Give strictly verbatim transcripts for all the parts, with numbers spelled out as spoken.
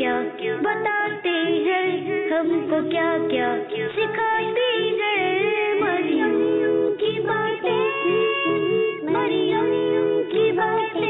کیا بتاتے ہیں، ہم کو کیا کیا سکھاتے ہیں، مریم کی باتیں، مریم کی باتیں۔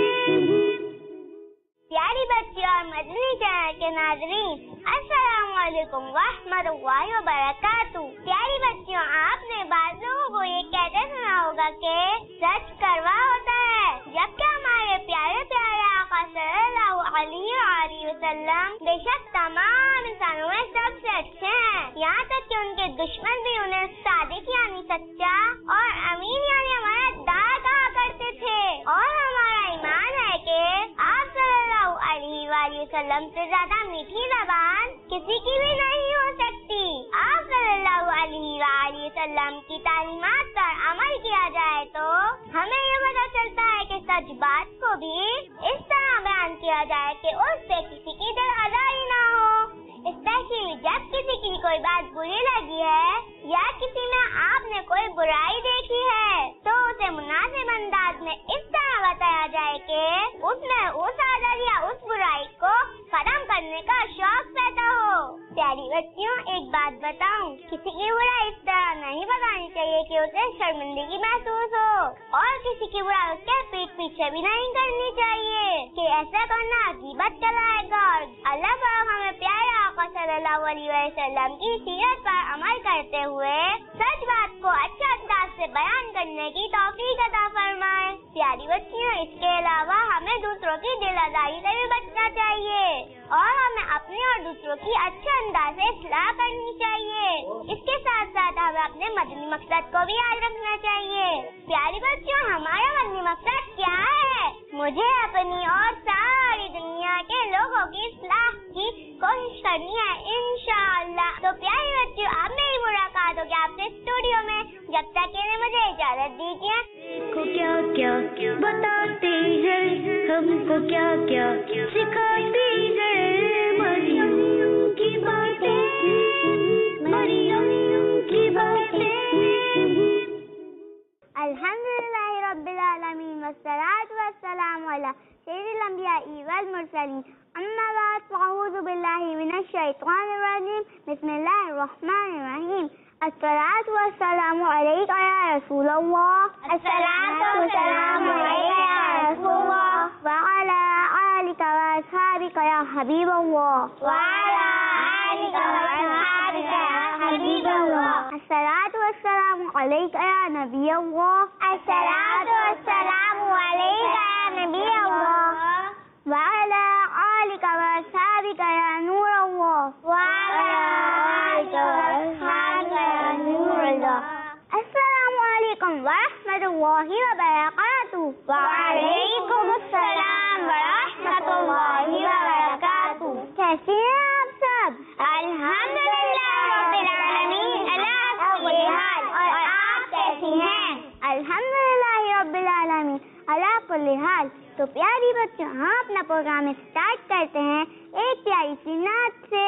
پیاری بچیوں اور مدنی چینل کے ناظرین، السلام علیکم ورحمۃ اللہ وبرکاتہ۔ پیاری بچیوں، آپ نے بعض لوگوں کو یہ کہتے سنا ہوگا کہ سچ کروا ہوتا ہے، جبکہ ہمارے پیارے پیارے آقا صلی اللہ علیہ وآلہ وسلم بے شک تمام انسانوں میں سب سے اچھے ہیں، یہاں تک کہ ان کے دشمن بھی انہیں صادق یعنی سچا اور امین یعنی ہمارا دار کہا کرتے تھے۔ اور ہمارا ایمان ہے کہ آپ صلی اللہ علیہ وآلہ وسلم سے زیادہ میٹھی زبان کسی کی بھی نہیں ہو سکتی۔ آپ صلی اللہ علیہ وآلہ وسلم کی تعلیمات پر عمل کیا جائے تو ہمیں یہ پتہ چلتا ہے کہ سچ بات کو بھی اس طرح بیان کیا جائے کہ اس سے کسی کی دل آزاری نہ ہو، اسپیشلی جب کسی کی کوئی بات بری لگی ہے یا کسی میں آپ نے کوئی برائی دیکھی ہے تو اسے مناسب انداز میں اس طرح بتایا جائے کہ اس میں اس عادت یا اس برائی کو ختم کرنے کا شوق پیدا ہو۔ پیاری بچیوں، ایک بات بتاؤں، کسی کی برائی اس طرح نہیں بتانی چاہیے کہ اسے شرمندگی محسوس ہو، اور کسی کی برائی اس کے پیٹ پیچھے بھی نہیں کرنی چاہیے کہ ایسا کرنا غیبت کہلائے گا۔ اور اللہ پاک ہمیں پیارے آقا صلی اللہ علیہ وسلم کی سیرت پر عمل کرتے ہوئے سچ بات کو اچھے انداز سے بیان کرنے کی توفیق عطا فرمائے۔ پیاری بچیوں، اس کے علاوہ ہمیں دوسروں کی دل آزاری سے بھی بچنا چاہیے اور ہمیں اپنے اور دوسروں کی اچھے انداز سے اصلاح کرنی چاہیے۔ اس کے ساتھ ساتھ ہمیں اپنے مدنی مقصد کو بھی یاد رکھنا چاہیے۔ پیاری بچیوں، ہمارا مدنی مقصد کیا ہے؟ مجھے اپنی اور ساری دنیا کے لوگوں کی اصلاح کی کوشش کرنی ہے انشاءاللہ۔ تو پیاری بچیوں، اب میری ملاقات ہوگی آپ سے اسٹوڈیو میں، جب تک کہ مجھے اجازت دیجیے۔ کو کیا کیا بتاتے ہیں، ہم کو کیا کیا سکھاتے ہیں، مریم کی باتیں، مریم کی باتیں۔ الحمدللہ رب العالمین والصلاة والسلام علی سید الانبیاء والمرسلین، اما بعد فاعوذ باللہ من الشیطان الرجیم، بسم اللہ الرحمن الرحیم۔ الصلاة والسلام علیک یا رسول اللہ، الصلاة والسلام علیک یا رسول اللہ، وعلی آلک واصحابک یا حبیب اللہ، وعلی آلک واصحابک یا حبیب اللہ۔ الصلاة والسلام علیک یا نبی اللہ، الصلاة والسلام علیک یا نبی اللہ، وعلی آلک واصحابک یا نور اللہ، وعلی آلک واصحابک یا نور اللہ۔ السلام علیکم ورحمۃ اللہ وبرکاتہ۔ وعلیکم السلام ورحمۃ اللہ وبرکاتہ۔ کیسے ہیں آپ سب؟ الحمدللہ رب العالمین، اللہ کا کل حال۔ اور آپ کیسی ہیں؟ الحمدللہ رب العالمین، اللہ کل حال۔ تو پیاری بچوں، ہم اپنا پروگرام اسٹارٹ کرتے ہیں ایک پیاری سی نعت سے۔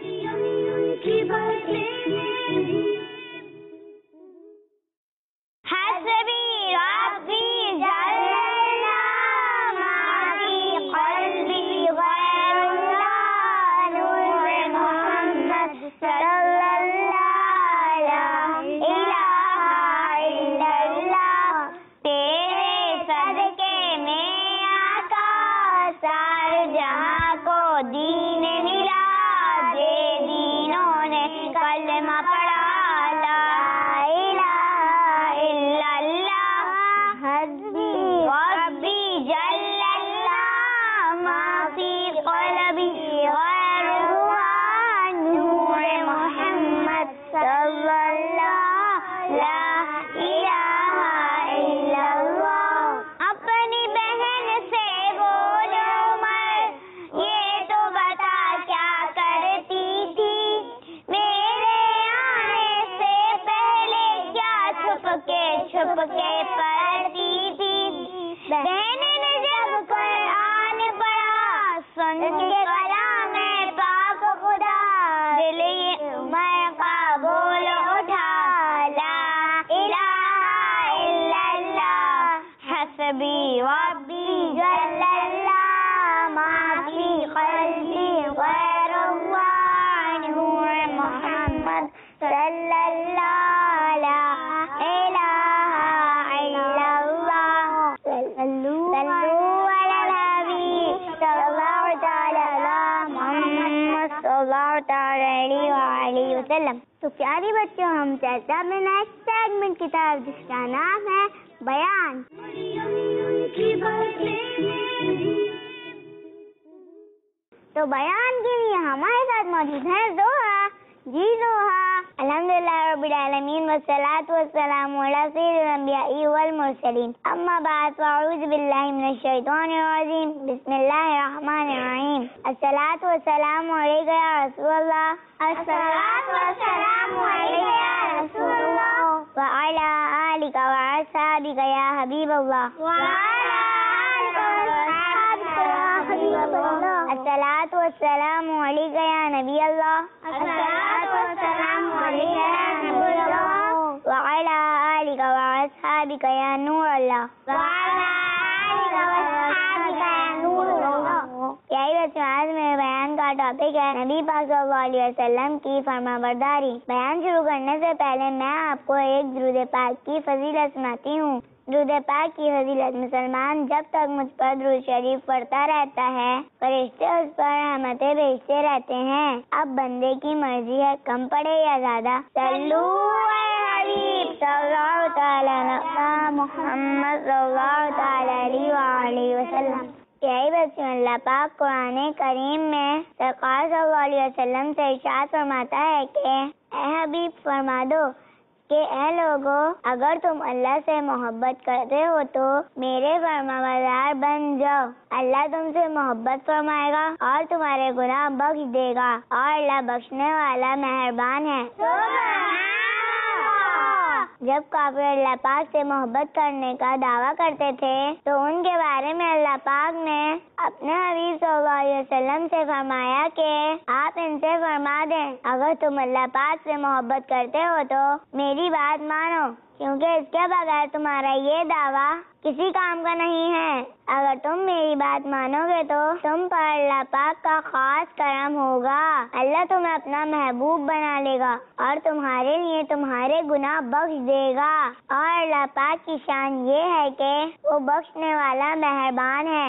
حسبی ربی جل اللہ، ما فی قلبی غیر اللہ، نور محمد صلی اللہ، لا الہ الا اللہ۔ تیرے صدقے میں آقا سارے جہاں کو دین ملا، دے دینوں نے کلمہ پڑھا، لا الہ الا اللہ۔ حسبی ربی جل اللہ، ما فی قلبی غیر اللہ، نور محمد صلی اللہ، لا الہ الا اللہ۔ اپنی بہن سے بولو عمر، یہ تو بتا کیا کرتی تھی، میرے آنے سے پہلے کیا چھپ کے چھپ کے پڑھتی تھی۔ بہن نے جب قرآن پڑھا، سن کے کلام پاک خدا، دل یہ عمر کا بول اٹھا، لا الہ الا اللہ۔ حسبی ربی جل اللہ، ما فی قلبی علیہ وآلہ وسلم. تو پیاری بچوں ہم چلتے ہیں اپنے نیکسٹ سیگمنٹ کی طرف جس کا نام ہے بیان. تو بیان کے لیے ہمارے ساتھ موجود ہے زوہا. جی زوہا. الحمدللہ رب العالمین والصلاة والسلام علی سید الانبیاء والمرسلین. اما بعد فاعوذ باللہ من الشیطان الرجیم. بسم اللہ الرحمن الرحیم. الصلاة والسلام علیکہ یا رسول اللہ. الصلاة والسلام علیکہ یا رسول اللہ. وعلی آلک واصحابک یا حبیب اللہ. وعلی آلک واصحابک یا حبیب اللہ. الصلاة والسلام علیکہ یا نبی اللہ. الصلاة والسلام علیکہ یا نبی اللہ. وعلی آلک واصحابک یا نور اللہ. وعلی آلک واصحابک یا نور اللہ. یہی بچوں آج میرے بیان کا ٹاپک ہے نبی پاک صلی اللہ علیہ وسلم کی فرما برداری. بیان شروع کرنے سے پہلے میں آپ کو ایک درود پاک کی فضیلت سناتی ہوں. درود پاک کی فضیلت: مسلمان جب تک مجھ پر درود شریف پڑھتا رہتا ہے فرشتے اس پر رحمتیں بھیجتے رہتے ہیں. اب بندے کی مرضی ہے کم پڑھے یا زیادہ. صلو علی حبیب صلی اللہ تعالی علی محمد صلی اللہ تعالی علیہ وآلہ وسلم. یہی بچوں اللہ پاک قرآن کریم میں سرکار صلی اللہ علیہ وسلم سے ارشاد فرماتا ہے کہ اے حبیب فرما دو کہ اے لوگو اگر تم اللہ سے محبت کرتے ہو تو میرے فرما بردار بن جاؤ. اللہ تم سے محبت فرمائے گا اور تمہارے گناہ بخش دے گا اور اللہ بخشنے والا مہربان ہے. جب کافر اللہ پاک سے محبت کرنے کا دعویٰ کرتے تھے تو ان کے بارے میں اللہ پاک نے اپنے حبیب صلی اللہ علیہ وسلم سے فرمایا کہ آپ ان سے فرما دیں اگر تم اللہ پاک سے محبت کرتے ہو تو میری بات مانو کیونکہ اس کے بغیر تمہارا یہ دعویٰ کسی کام کا نہیں ہے. اگر تم میری بات مانو گے تو تم پر اللہ پاک کا خاص کرم ہوگا. اللہ تمہیں اپنا محبوب بنا لے گا اور تمہارے لیے تمہارے گناہ بخش دے گا. اور اللہ پاک کی شان یہ ہے کہ وہ بخشنے والا مہربان ہے.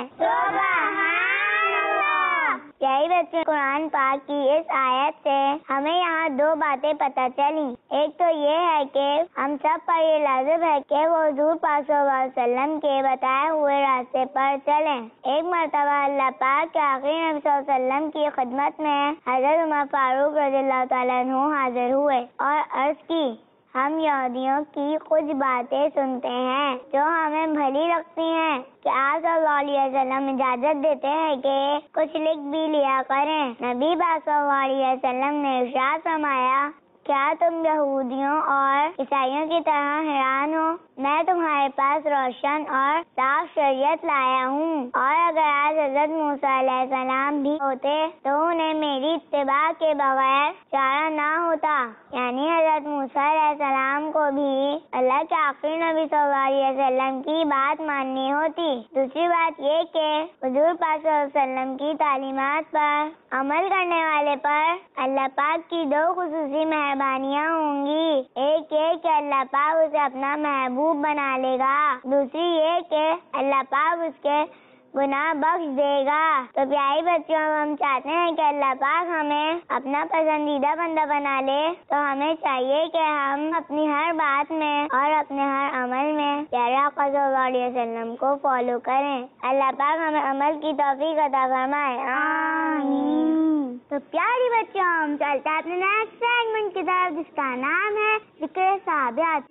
یہی بچے قرآن پاک کی اس آیت سے ہمیں یہاں دو باتیں پتہ چلی. ایک تو یہ ہے کہ ہم سب پر یہ لازم ہے کہ وہ حضور پاک صلی اللہ علیہ وسلم کے بتائے ہوئے راستے پر چلیں. ایک مرتبہ اللہ پاک کے آخری نبی صلی اللہ علیہ وسلم کی خدمت میں حضرت عمر فاروق رضی اللہ تعالیٰ عنہ حاضر ہوئے اور عرض کی ہم یہودیوں کی کچھ باتیں سنتے ہیں جو ہمیں بھلی لگتی ہیں کہ آپ صلی اللہ علیہ وسلم اجازت دیتے ہیں کہ کچھ لکھ بھی لیا کریں. نبی پاک صلی اللہ علیہ وسلم نے ارشاد فرمایا کیا تم یہودیوں اور عیسائیوں کی طرح حیران ہو؟ میں تمہارے پاس روشن اور صاف شریعت لایا ہوں اور اگر آج حضرت موسیٰ علیہ السلام بھی ہوتے تو انہیں میری اتباع کے بغیر چارہ نہ ہوتا. یعنی حضرت موسیٰ علیہ السلام کو بھی اللہ کے آخری نبی صلی اللہ علیہ وسلم کی بات ماننی ہوتی. دوسری بات یہ کہ حضور پاک صلی اللہ علیہ وسلم کی تعلیمات پر عمل کرنے والے پر اللہ پاک کی دو خصوصی مہربانیاں ہوں گی. ایک یہ کہ اللہ پاک اسے اپنا محبوب بنا لے گا. دوسری یہ کہ اللہ پاک اس کے گناہ بخش دے گا. تو پیاری بچوں ہم چاہتے ہیں کہ اللہ پاک ہمیں اپنا پسندیدہ بندہ بنا لے تو ہمیں چاہیے کہ ہم اپنی ہر بات میں اور اپنے ہر عمل میں پیارے آقا صلی اللہ علیہ وسلم کو فالو کریں. اللہ پاک ہمیں عمل کی توفیق عطا فرمائے. آمین. تو پیاری بچوں ہم چلتے ہیں اپنے نیکسٹ سیگمنٹ کی طرف جس کا نام ہے ذکر صحابیات.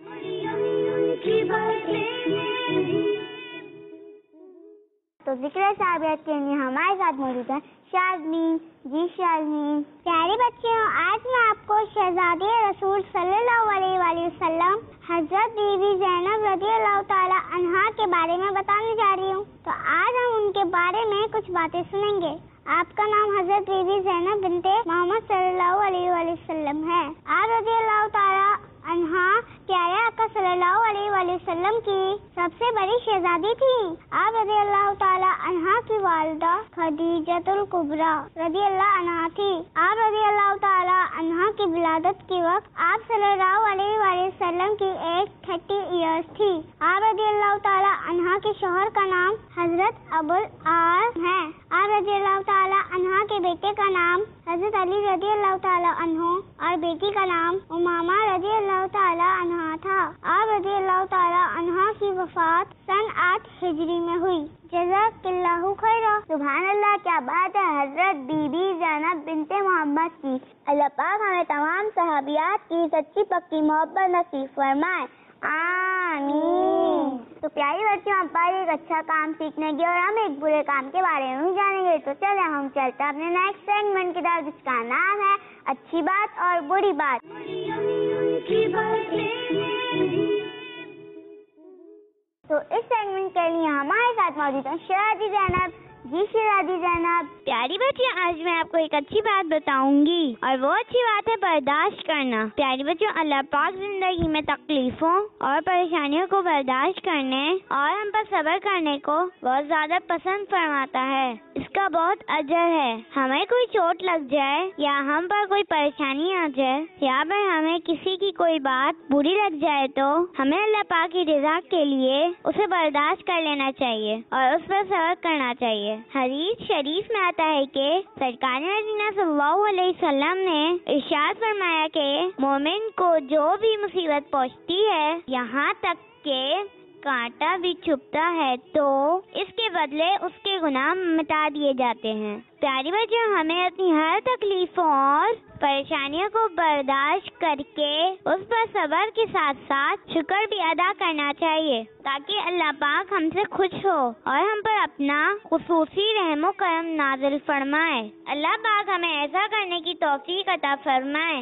تو ذکر صحابیات کے لیے ہمارے ساتھ موجود ہے شاذمین. جی شاذمین. پیاری بچوں آج میں آپ کو شہزادی رسول صلی اللہ علیہ وآلہ وسلم حضرت بی بی زینب رضی اللہ تعالی عنہا کے بارے میں بتانے جا رہی ہوں. تو آج ہم ان کے بارے میں کچھ باتیں سنیں گے. آپ کا نام حضرت بی بی زینب بنت محمد صلی اللہ علیہ وآلہ وسلم ہے. آپ رضی اللہ تعالی عنہا پیارے آقا صلی اللہ علیہ وآلہ وسلم کی سب سے بڑی شہزادی تھی. آپ رضی اللہ تعالی عنہا کی والدہ خدیجۃ الکبریٰ رضی اللہ عنہا تھی. آپ رضی اللہ تعالی عنہا کی ولادت کے وقت آپ صلی اللہ علیہ وآلہ وسلم کی ایج تھرٹی ایئرس تھی. آپ رضی اللہ تعالی عنہا کے شوہر کا نام حضرت ابو العاص ہے. آپ رضی اللہ تعالی عنہا کے کے بیٹے کا نام حضرت علی رضی اللہ تعالیٰ عنہ اور بیٹی کا نام امامہ رضی اللہ تعالیٰ عنہ تھا۔ آپ رضی اللہ تعالیٰ عنہ کی وفات سن آٹھ ہجری میں ہوئی۔ جزاک اللہ خیر۔ سبحان اللہ، کیا بات ہے حضرت بی بی زینب بنت محمد کی۔ اللہ پاک ہمیں تمام صحابیات کی سچی پکی محبت نصیب فرمائے، آمین۔ تو پیاری بچوں، ہم پر ایک اچھا کام سیکھنے گے اور ہم ایک برے کام کے بارے میں جانیں گے۔ تو چلیں ہم چلتے ہیں اپنے نیکسٹ سیگمنٹ کی طرف، جس کا نام ہے اچھی بات اور بری بات۔ تو اس سیگمنٹ کے لیے ہمارے ساتھ موجود ہیں شہزادی زینب۔ جی شہزادی زینب۔ پیاری بچیاں، آج میں آپ کو ایک اچھی بات بتاؤں گی اور وہ اچھی بات ہے برداشت کرنا۔ پیاری بچیوں، اللہ پاک زندگی میں تکلیفوں اور پریشانیوں کو برداشت کرنے اور ہم پر صبر کرنے کو بہت زیادہ پسند فرماتا ہے۔ اس کا بہت اجر ہے۔ ہمیں کوئی چوٹ لگ جائے یا ہم پر کوئی پریشانی آ جائے یا پھر ہمیں کسی کی کوئی بات بری لگ جائے تو ہمیں اللہ پاک کی رضا کے لیے اسے برداشت کر لینا چاہیے اور اس پر صبر کرنا چاہیے۔ حدیث شریف میں آتا ہے کہ سرکار مدینہ صلی اللہ علیہ وسلم نے ارشاد فرمایا کہ مومن کو جو بھی مصیبت پہنچتی ہے، یہاں تک کہ کانٹا بھی چھپتا ہے، تو اس کے بدلے اس کے گناہ مٹا دیے جاتے ہیں۔ پیاری بچوں، ہمیں اپنی ہر تکلیفوں اور پریشانیوں کو برداشت کر کے اس پر صبر کے ساتھ ساتھ شکر بھی ادا کرنا چاہیے، تاکہ اللہ پاک ہم سے خوش ہو اور ہم پر اپنا خصوصی رحم و کرم نازل فرمائے۔ اللہ پاک ہمیں ایسا کرنے کی توفیق عطا فرمائے،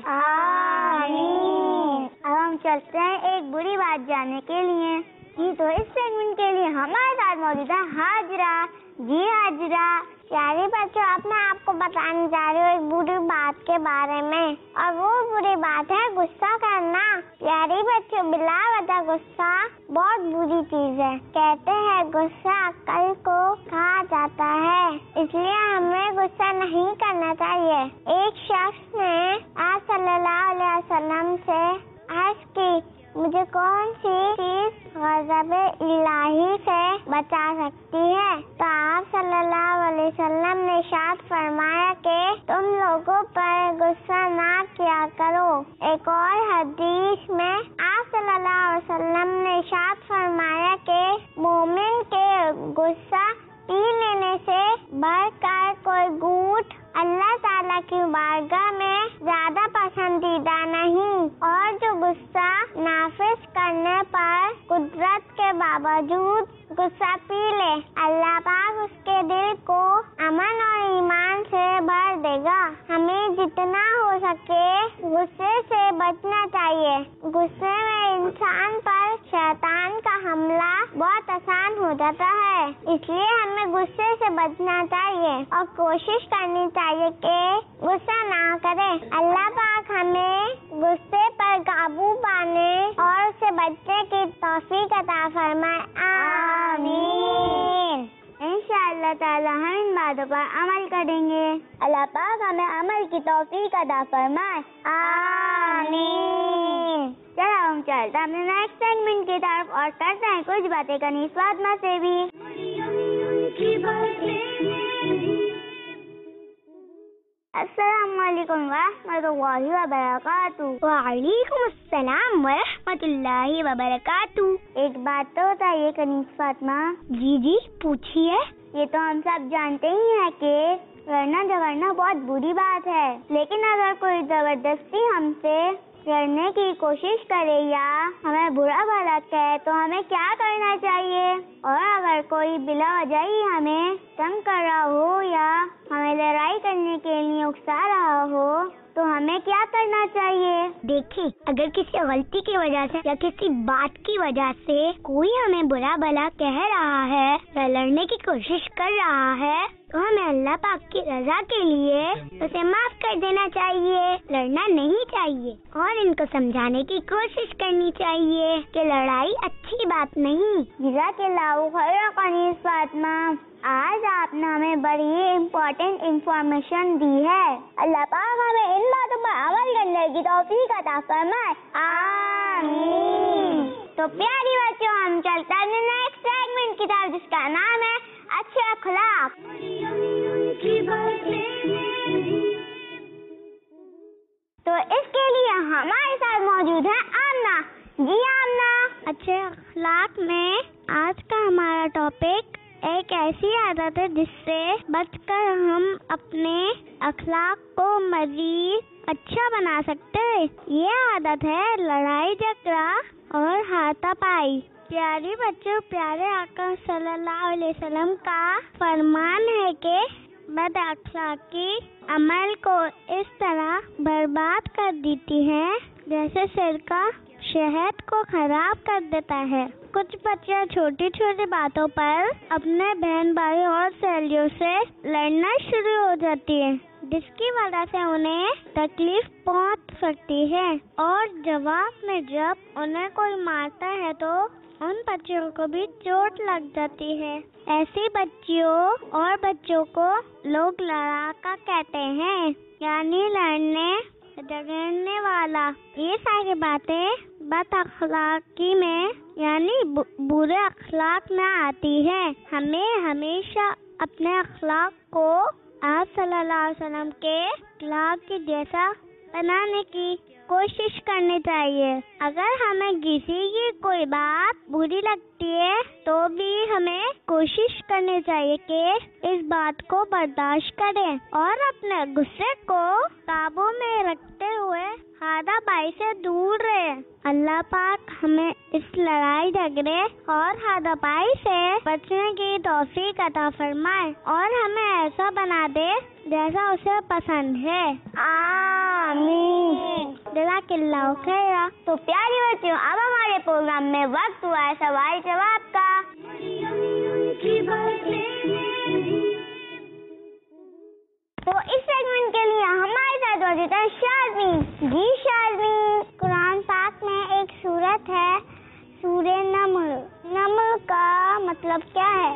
آمین۔ اب ہم چلتے ہیں ایک بری بات جاننے کے لیے۔ جی تو اس سیگمنٹ کے لیے ہمارے ساتھ موجود ہے حاجرہ۔ جی حاجرہ۔ پیاری بچوں، اب میں آپ کو بتانے جا رہی ہوں ایک بری بات کے بارے میں، اور وہ بری بات ہے غصہ کرنا۔ پیاری بچوں، بلا وجہ غصہ بہت بری چیز ہے۔ کہتے ہیں غصہ عقل کو کھا جاتا ہے، اس لیے ہمیں غصہ نہیں کرنا چاہیے۔ ایک شخص نے آپ صلی اللہ علیہ وسلم سے عرض کی، مجھے کون سی چیز غضب الہی سے بچا سکتی ہے؟ تو آپ صلی اللہ علیہ وسلم نے ارشاد فرمایا کہ تم لوگوں پر غصہ نہ کیا کرو۔ ایک اور حدیث میں آپ صلی اللہ علیہ وسلم نے ارشاد فرمایا کہ مومن کے غصہ پی لینے سے بڑھ کر کوئی گھونٹ اللہ تعالیٰ کی بارگاہ میں زیادہ پسندیدہ نہیں، اور جو غصہ نافذ کرنے پر قدرت کے باوجود غصہ پی لے، اللہ پاک اس کے دل کو امن اور ایمان سے بھر دے گا۔ ہمیں جتنا ہو سکے غصے سے بچنا چاہیے۔ غصے میں انسان پر شیطان کا حملہ بہت آسان ہو جاتا ہے، اس لیے ہمیں غصے سے بچنا چاہیے اور کوشش کرنی چاہیے کہ غصہ نہ کریں۔ اللہ پاک ہمیں غصے پر قابو پانے اور اس سے بچنے کی توفیق عطا فرمائے، آمین۔ انشاءاللہ تعالی ہم ان باتوں پر عمل کریں گے۔ اللہ پاک ہمیں عمل کی توفیق عطا فرمائے، آمین۔ چلو ہم چلتے ہیں اپنے نیکسٹ سیگمنٹ کی طرف اور کرتے ہیں کچھ باتیں کنیز فاطمہ سے بھی۔ السلام علیکم ورحمۃ اللہ وبرکاتہ۔ وعلیکم السلام ورحمۃ اللہ وبرکاتہ۔ ایک بات تو بتائیے کنیز فاطمہ۔ جی جی پوچھیے۔ یہ تو ہم سب جانتے ہی ہیں کہ لڑنا جھگڑنا بہت بری بات ہے، لیکن اگر کوئی زبردستی ہم سے لڑنے کی کوشش کرے یا ہمیں برا بھلا کہے تو ہمیں کیا کرنا چاہیے؟ اور اگر کوئی بلا وجہ ہی ہمیں تنگ کر رہا ہو یا ہمیں لڑائی کرنے کے لیے اکسا رہا ہو تو ہمیں کیا کرنا چاہیے؟ دیکھیں، اگر کسی غلطی کی وجہ سے یا کسی بات کی وجہ سے کوئی ہمیں برا بھلا کہہ رہا ہے یا لڑنے کی کوشش کر رہا ہے تو ہمیں اللہ پاک کی رضا کے لیے اسے معاف کر دینا چاہیے، لڑنا نہیں چاہیے، اور ان کو سمجھانے کی کوشش کرنی چاہیے کہ لڑائی اچھی بات نہیں۔ جزاک اللہ خیر کنیز فاطمہ۔ آج آپ نے ہمیں بڑی امپورٹنٹ انفارمیشن دی ہے۔ اللہ پاک ہمیں ان باتوں پر عمل کرنے کی توفیق عطا فرمائے، آمین۔ تو پیاری بچوں، ہم چلتے ہیں نیکسٹ سیگمنٹ کی طرف، جس کا نام ہے اچھے اخلاق۔ اچھے اخلاق میں آج کا ہمارا ٹاپک ایک ایسی عادت ہے جس سے بچ کر ہم اپنے اخلاق کو مزید اچھا بنا سکتے ہیں. یہ عادت ہے لڑائی جھگڑا اور ہاتھا پائی. پیاری بچوں، پیارے آقا صلی اللہ علیہ وسلم کا فرمان ہے کہ بد اخلاقی عمل کو اس طرح برباد کر دیتی ہے جیسے سرکہ شہد کو خراب کر دیتا ہے. کچھ بچیاں چھوٹی چھوٹی باتوں پر اپنے بہن بھائی اور سہیلیوں سے لڑنا شروع ہو جاتی ہیں، جس کی وجہ سے انہیں تکلیف پہنچ سکتی ہے، اور جواب میں جب انہیں کوئی مارتا ہے تو ان بچیوں کو بھی چوٹ لگ جاتی ہے. ایسی بچیوں اور بچوں کو لوگ لڑاکا کہتے ہیں، یعنی لڑنے جھگڑنے والا. یہ ساری باتیں بد اخلاقی میں یعنی برے اخلاق میں آتی ہے. ہمیں ہمیشہ اپنے اخلاق کو آپ صلی اللہ علیہ وسلم کے اخلاق کے جیسا بنانے کی کوشش کرنی چاہیے. اگر ہمیں کسی کی کوئی بات بری لگتی ہے تو بھی ہمیں کوشش کرنی چاہیے کہ اس بات کو برداشت کریں اور اپنے غصے کو قابو میں رکھتے ہوئے ہاتھا پائی سے دور رہے. اللہ پاک ہمیں اس لڑائی جھگڑے اور ہاتھا پائی سے بچنے کی توفیق عطا فرمائے اور ہمیں ایسا بنا دے جیسا اسے پسند ہے. آمین. جزاک اللہ خیرا. تو پیاری بچیوں، اب ہمارے پروگرام میں وقت ہوا ہے سوال جواب کا. تو اس سیگمنٹ کے لیے ہمارے ساتھ موجود ہے شارمین. جی شارمین، قرآن پاک میں ایک سورت ہے سورہ نمل. نمل کا مطلب کیا ہے؟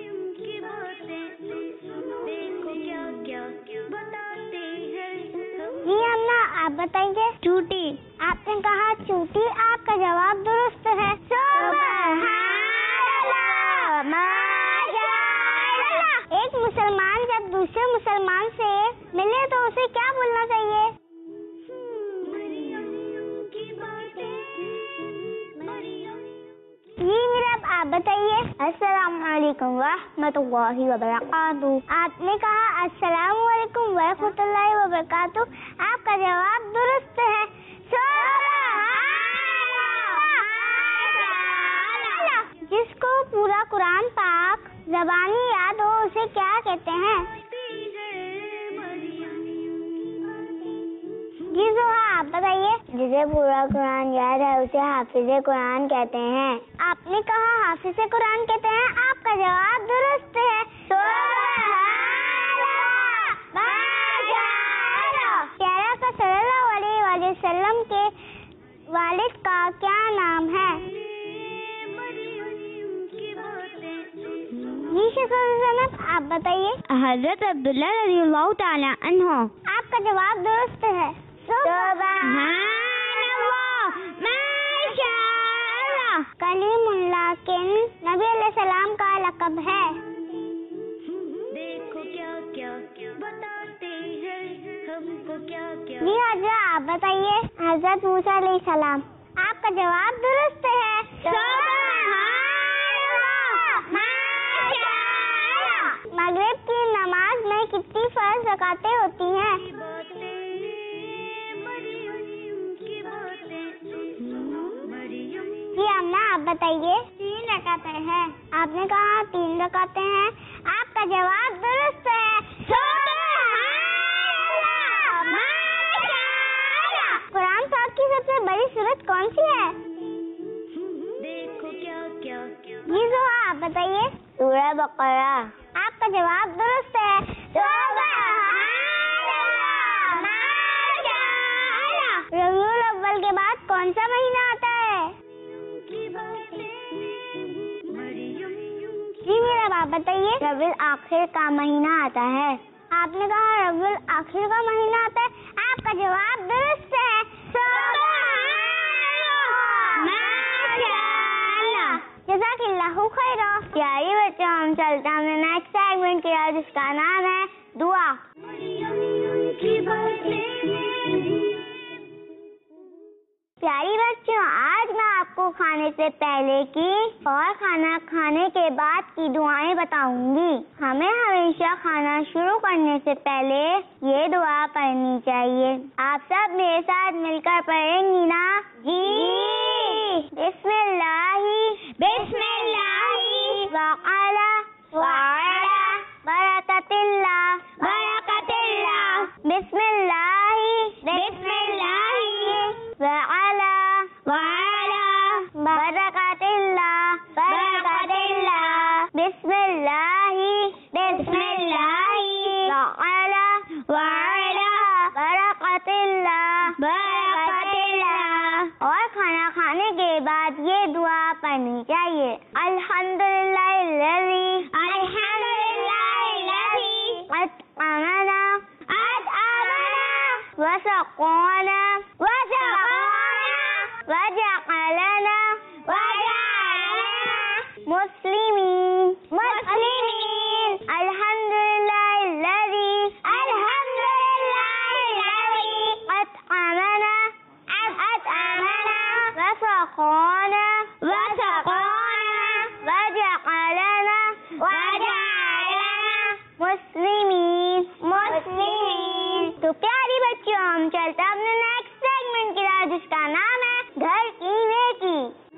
جی امنا، آپ بتائیے. چوٹی. آپ نے کہا چوٹی. آپ کا جواب درست ہے. سبحان اللہ، ماشاء اللہ. ایک مسلمان جب دوسرے مسلمان سے ملے تو اسے کیا بولنا چاہیے؟ جی میرا، آپ بتائیے. السلام علیکم ورحمۃ اللہ وبرکاتہ. آپ نے کہا السلام علیکم ورحمۃ اللہ وبرکاتہ. آپ کا جواب درست ہے. جس کو پورا قرآن پاک زبانی یاد ہو اسے کیا کہتے ہیں؟ جی زہا، آپ بتائیے. جسے پورا قرآن یاد ہے اسے حافظ قرآن کہتے ہیں. آپ نے کہا حافظ قرآن کہتے ہیں. آپ کا جواب درست ہے. پیارا کا صلی اللہ علیہ وسلم کے والد کا کیا نام ہے؟ جی شکر، آپ بتائیے. حضرت عبداللہ رضی اللہ تعالی عنہ. آپ کا جواب درست ہے. سبحان اللہ، ماشاء اللہ. کلیم اللہ کے نبی علیہ السلام کا لقب ہے. دیکھو کیا کیا بتاتے ہیں ہم کو کیا کیا. جی حضرت، آپ بتائیے. حضرت موسیٰ علیہ السلام. آپ کا جواب درست ہے. مغرب کی نماز میں کتنی فرض رکعتیں ہوتی ہیں؟ جی امنا، آپ بتائیے. تین رکعتیں ہیں. آپ نے کہا تین رکعتیں ہیں. آپ کا جواب درست ہے. قرآن پاک کی سب سے بڑی سورت کون سی ہے؟ دیکھو کیا کیا. جی زہا، آپ بتائیے. سورہ بقرہ. آپ کا جواب درست ہے. ربیع الاول کے بعد کون سا مہینہ آتا ہے؟ جی میرا، آپ بتائیے. ربیع الآخر کا مہینہ آتا ہے. آپ نے کہا ربیع الآخر کا مہینہ آتا ہے. آپ کا جواب درست ہے. جزاک اللہ خیرا. پیاری بچوں، ہم چلتے ہیں نیکسٹ سیگمنٹ کی اور جس کا نام ہے دعا. پیاری بچوں، آج میں آپ کو کو کھانے سے پہلے کی اور کھانا کھانے کے بعد کی دعائیں بتاؤں گی. ہمیں ہمیشہ کھانا شروع کرنے سے پہلے یہ دعا پڑھنی چاہیے. آپ سب میرے ساتھ مل کر پڑھیں گی نا؟ جی. بسم اللہ بسم اللہ وعلا وعلا برکت اللہ برکت اللہ. بسم اللہ بسم اللہ وعلا وعلا برکت اللہ برکت اللہ. بسم اللہ بسم اللہ وعلا وعلا برکت اللہ برکت اللہ. اور کھانا کھانے کے بعد یہ دعا پڑھنی چاہیے. الحمدللہ الذی الحمدللہ الذی اطعمنا اطعمنا وسقانا وسقانا وجعلنا وجعلنا مسلمین مسلمین. الحمدللہ الذی الحمدللہ الذی اطعمنا اطعمنا وسقانا وسقانا وجعلنا وجعلنا مسلمین مسلمین. تو پیاری بچوں، ہم چلتے ہیں اپنے نیکسٹ سیگمنٹ کی طرف، جس کا نام ہے گھر کی نیکی.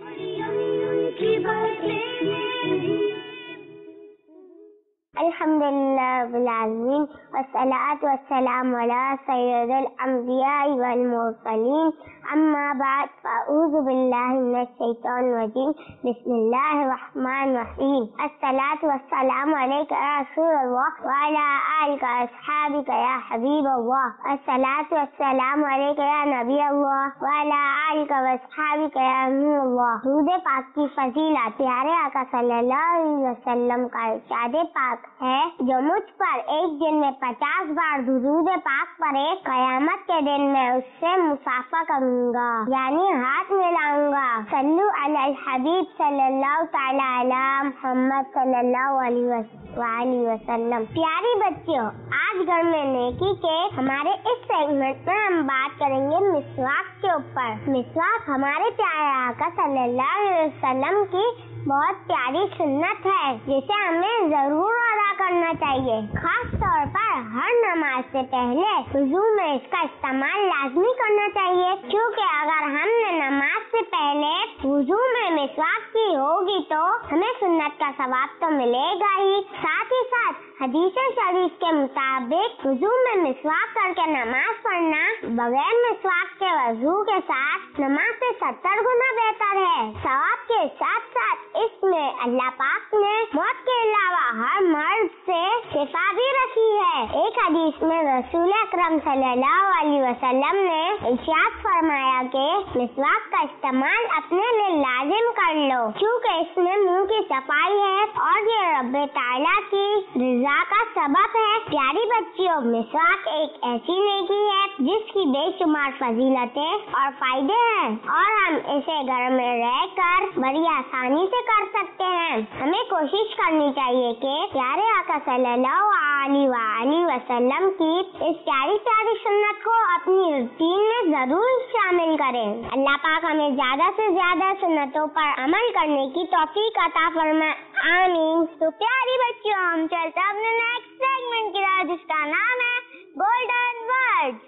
الحمدللہ رب العالمین والصلاة والسلام علی سید الانبیاء والمرسلین. اما بعد فاعوذ باللہ من الشیطان الرجیم. بسم اللہ الرحمن الرحیم. الصلاة والسلام علیک یا رسول اللہ وعلی آلک واصحابک یا حبیب اللہ. الصلاة والسلام علیک یا نبی اللہ وعلی آلک واصحابک یا نور اللہ. درود پاک کی فضیلت پیارے آقا صلی اللہ علیہ وسلم کا ارشاد پاک ہے، جو مجھ پر ایک دن میں پچاس بار درود پاک پڑھے، قیامت کے دن میں اس سے مسافہ کروں گا، یعنی ہاتھ ملاؤں گا. صلو علی الحبیب صلی اللہ تعالی علی محمد صلی اللہ علیہ وآلہ وسلم. پیاری بچوں، آج گھر میں نیکی کے ہمارے اس سیگمنٹ میں ہم بات کریں گے مسواک کے اوپر. مسواک ہمارے پیارے آقا صلی اللہ علیہ وسلم کی بہت پیاری سنت ہے، جسے ہمیں ضرور ادا کرنا چاہیے. خاص طور پر ہر نماز سے پہلے وضو میں اس کا استعمال لازمی کرنا چاہیے، کیونکہ اگر ہم نے نماز سے پہلے وضو میں مسواک کی ہوگی تو ہمیں سنت کا ثواب تو ملے گا ہی، ساتھ ہی ساتھ حدیث شریف کے مطابق وضو میں مسواک کر کے نماز پڑھنا بغیر مسواک کے وضو کے ساتھ نماز سے ستر گنا بہتر ہے. ثواب کے ساتھ ساتھ اس میں اللہ پاک نے موت کے علاوہ ہر مرض سے شفا بھی رکھی ہے. ایک حدیث میں رسول اکرم صلی اللہ علیہ وسلم نے ارشاد فرمایا کہ مسواک کا استعمال اپنے لیے لازم کر لو، کیونکہ اس میں منہ کی صفائی ہے اور یہ رب تعالیٰ کی رضا کا سبب ہے. پیاری بچیوں، مسواک ایک ایسی نیکی ہے جس کی بے شمار فضیلتیں اور فائدے ہیں، اور ہم اسے گھر میں رہ کر بڑی آسانی سے کر سکتے ہیں. ہمیں کوشش کرنی چاہیے کہ پیارے آقا صلی اللہ علیہ وآلہ وسلم کی اس پیاری پیاری سنت کو اپنی روٹین میں ضرور شامل کریں. اللہ پاک ہمیں زیادہ سے زیادہ سنتوں پر عمل کرنے کی توفیق عطا فرمائے، آمین. تو پیاری بچوں، ہم چلتے ہیں اپنے نیکسٹ سیگمنٹ کی طرف، جس کا نام ہے golden word.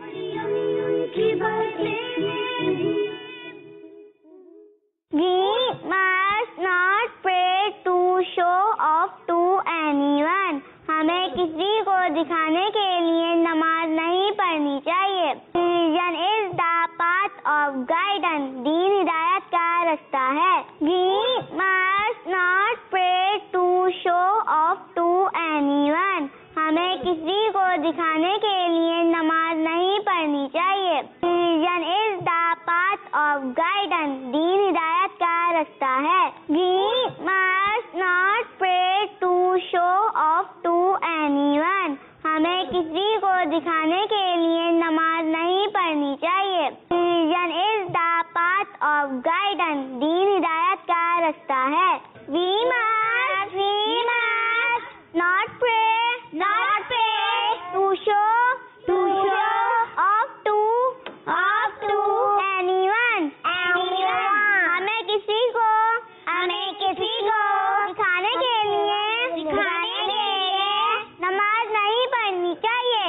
We must not pray to show off to anyone. ہمیں کسی کو دکھانے کے لیے نماز نہیں پڑھنی چاہیے. Religion is the path of guidance. دین ہدایت کا رستہ ہے. We must not pray to show off to anyone. ہمیں کسی کو دکھانے کے لیے نماز نہیں پڑھنی چاہیے. Religion is the path of guidance. دین ہدایت کا رستہ ہے. We must not pray to show off to anyone. ہمیں کسی کو دکھانے کے لیے نماز نہیں پڑھنی چاہیے. Religion is the path of guidance. دین ہدایت کا رستہ ہے. We must, we must not pray, not pray to show, to show off to, off to anyone, anyone. ہمیں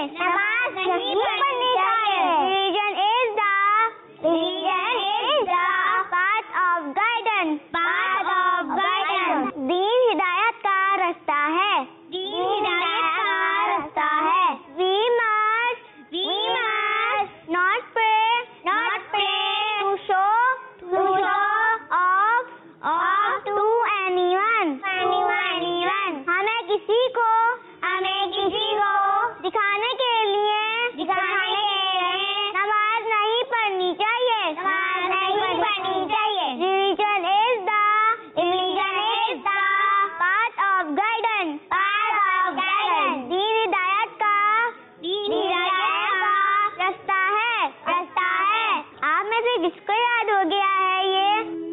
نماز نہیں پڑھنی چاہیے. Religion is the religion is the path of guidance. path of guidance. دین ہدایت کا رستہ ہے. دین ہدایت کا رستہ ہے. We must we must not pray not pray to show to show off off to anyone anyone. ہمیں کسی کو ہمیں کسی کو دکھانے کے لیے دکھانے کے لیے نماز نہیں پڑھنی چاہیے. نماز نہیں پڑھنی چاہیے. Religion is the religion is the path of guidance. path of guidance. دین ہدایت کا دین ہدایت کا رستہ ہے رستہ ہے. آپ میں سے کس کو یاد ہو گیا ہے یہ؟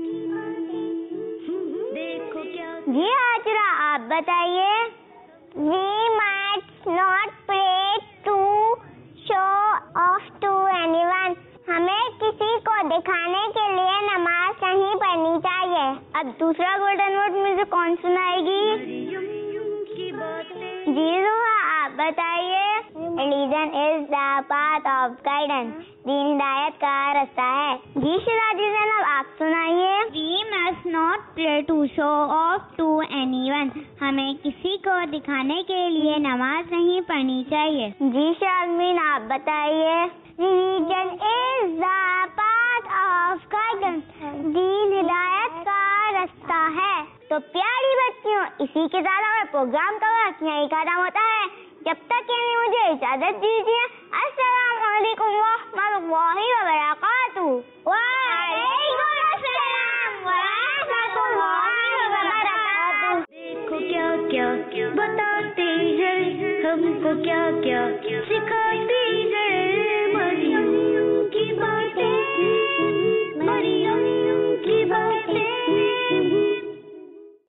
جی حاجرہ آپ بتائیے. We must not pray to show off to anyone. ہمیں کسی کو دکھانے کے لیے نماز نہیں پڑھنی چاہیے. اب دوسرا گولڈن ورڈ مجھے کون سنائے گی؟ جی روحا آپ بتائیے. Religion is the path of guidance. دین ہدایت کا رستہ ہے. جی شیراجی زینب آپ سنائیے. We must not pray to show off to anyone. ہمیں کسی کو دکھانے کے لیے نماز نہیں پڑھنی چاہیے. جی شارمین آپ بتائیے. Religion is the path of guidance. دین ہدایت کا رستہ ہے. تو پیاری بچیوں اسی کے ساتھ ہمارے پروگرام کا وقت یہی ختم ہوتا ہے. جب تک کے لیے مجھے اجازت دیجیے. السلام علیکم ورحمۃ اللہ وبرکاتہ. وعلیکم السلام ورحمۃ اللہ وبرکاتہ. دیکھو کیا کیا بتاتے ہیں ہم کو کیا کیا سکھا